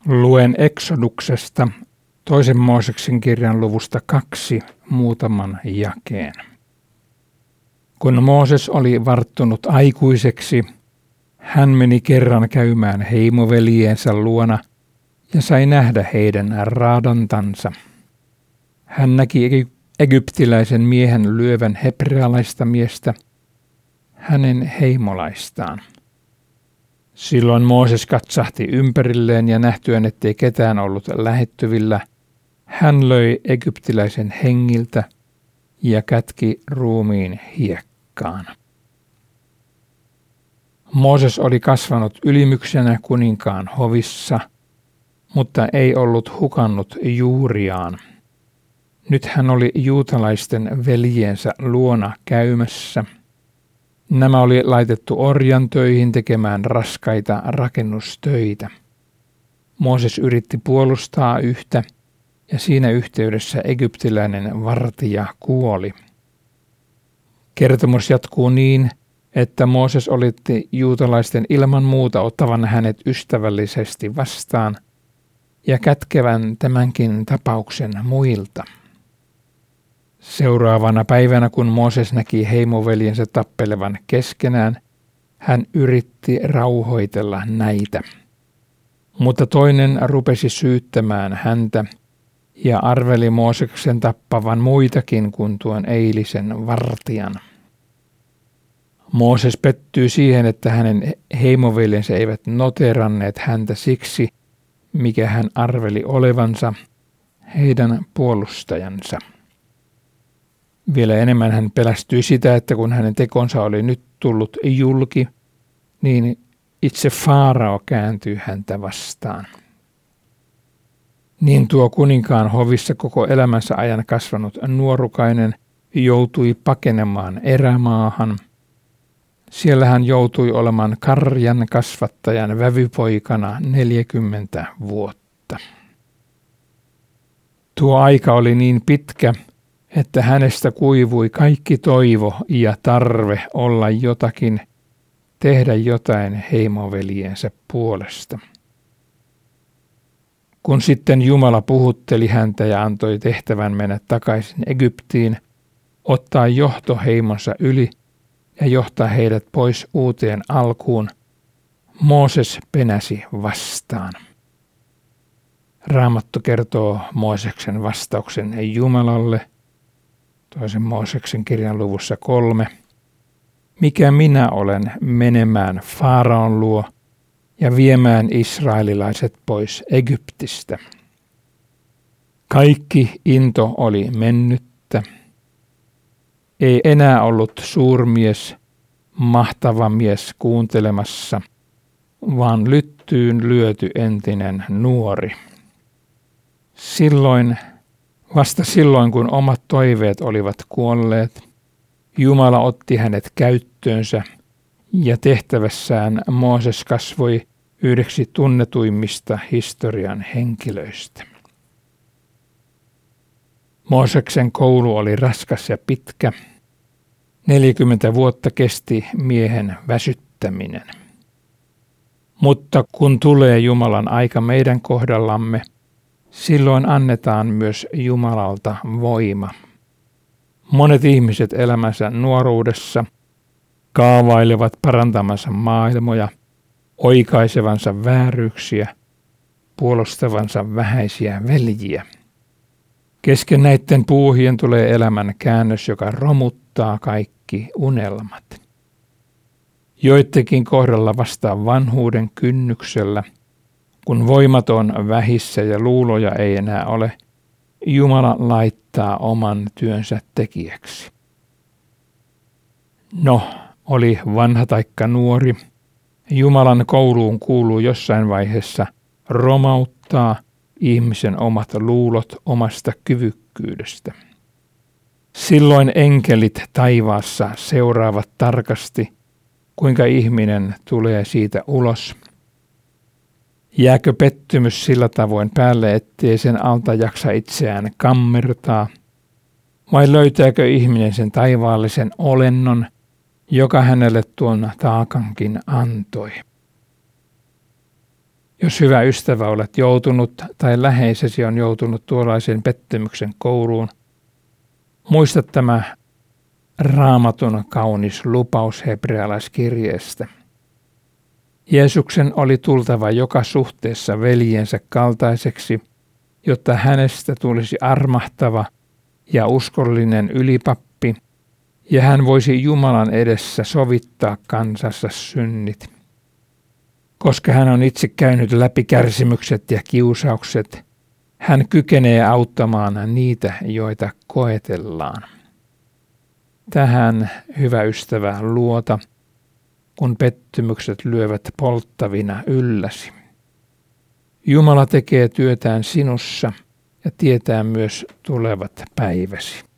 Luen Eksoduksesta, 2. Mooseksen kirjan luvusta 2 muutaman jakeen. Kun Mooses oli varttunut aikuiseksi, hän meni kerran käymään heimoveljiensä luona ja sai nähdä heidän raadontansa. Hän näki egyptiläisen miehen lyövän hebrealaista miestä, hänen heimolaistaan. Silloin Mooses katsahti ympärilleen ja nähtyen, ettei ketään ollut lähettyvillä, hän löi egyptiläisen hengiltä ja kätki ruumiin hiekkaan. Mooses oli kasvanut ylimyksenä kuninkaan hovissa, mutta ei ollut hukannut juuriaan. Nyt hän oli juutalaisten veljiensä luona käymässä. Nämä oli laitettu orjan töihin tekemään raskaita rakennustöitä. Mooses yritti puolustaa yhtä, ja siinä yhteydessä egyptiläinen vartija kuoli. Kertomus jatkuu niin, että Mooses olitti juutalaisten ilman muuta ottavan hänet ystävällisesti vastaan ja kätkevän tämänkin tapauksen muilta. Seuraavana päivänä, kun Mooses näki heimoveljensä tappelevan keskenään, hän yritti rauhoitella näitä. Mutta toinen rupesi syyttämään häntä ja arveli Mooseksen tappavan muitakin kuin tuon eilisen vartijan. Mooses pettyi siihen, että hänen heimoveljensä eivät noteranneet häntä siksi, mikä hän arveli olevansa heidän puolustajansa. Vielä enemmän hän pelästyi sitä, että kun hänen tekonsa oli nyt tullut julki, niin itse Faarao kääntyi häntä vastaan. Niin tuo kuninkaan hovissa koko elämänsä ajan kasvanut nuorukainen joutui pakenemaan erämaahan. Siellä hän joutui olemaan karjan kasvattajan vävypoikana 40 vuotta. Tuo aika oli niin pitkä, että hänestä kuivui kaikki toivo ja tarve olla jotakin, tehdä jotain heimoveljensä puolesta. Kun sitten Jumala puhutteli häntä ja antoi tehtävän mennä takaisin Egyptiin, ottaa johto heimonsa yli ja johtaa heidät pois uuteen alkuun, Mooses penäsi vastaan. Raamattu kertoo Mooseksen vastauksen Jumalalle, 2. Mooseksen kirjan luvussa 3. Mikä minä olen menemään Faaraon luo ja viemään israelilaiset pois Egyptistä? Kaikki into oli mennyttä. Ei enää ollut suurmies, mahtava mies kuuntelemassa, vaan lyttyyn lyöty entinen nuori. Vasta silloin, kun omat toiveet olivat kuolleet, Jumala otti hänet käyttöönsä ja tehtävässään Mooses kasvoi yhdeksi tunnetuimmista historian henkilöistä. Mooseksen koulu oli raskas ja pitkä. 40 vuotta kesti miehen väsyttäminen. Mutta kun tulee Jumalan aika meidän kohdallamme, silloin annetaan myös Jumalalta voima. Monet ihmiset elämänsä nuoruudessa kaavailevat parantamansa maailmoja, oikaisevansa vääryyksiä, puolustavansa vähäisiä veljiä. Kesken näiden puuhien tulee elämän käännös, joka romuttaa kaikki unelmat. Joidenkin kohdalla vasta vanhuuden kynnyksellä, kun voimat on vähissä ja luuloja ei enää ole, Jumala laittaa oman työnsä tekijäksi. No, oli vanha taikka nuori, Jumalan kouluun kuuluu jossain vaiheessa romauttaa ihmisen omat luulot omasta kyvykkyydestä. Silloin enkelit taivaassa seuraavat tarkasti, kuinka ihminen tulee siitä ulos. Jääkö pettymys sillä tavoin päälle, ettei sen alta jaksa itseään kammertaa, vai löytääkö ihminen sen taivaallisen olennon, joka hänelle tuon taakankin antoi? Jos hyvä ystävä olet joutunut tai läheisesi on joutunut tuollaisen pettymyksen kouruun, muista tämä Raamatun kaunis lupaus hebrealaiskirjeestä. Jeesuksen oli tultava joka suhteessa veljensä kaltaiseksi, jotta hänestä tulisi armahtava ja uskollinen ylipappi, ja hän voisi Jumalan edessä sovittaa kansansa synnit. Koska hän on itse käynyt läpi kärsimykset ja kiusaukset, hän kykenee auttamaan niitä, joita koetellaan. Tähän, hyvä ystävä, luota, kun pettymykset lyövät polttavina ylläsi. Jumala tekee työtään sinussa ja tietää myös tulevat päiväsi.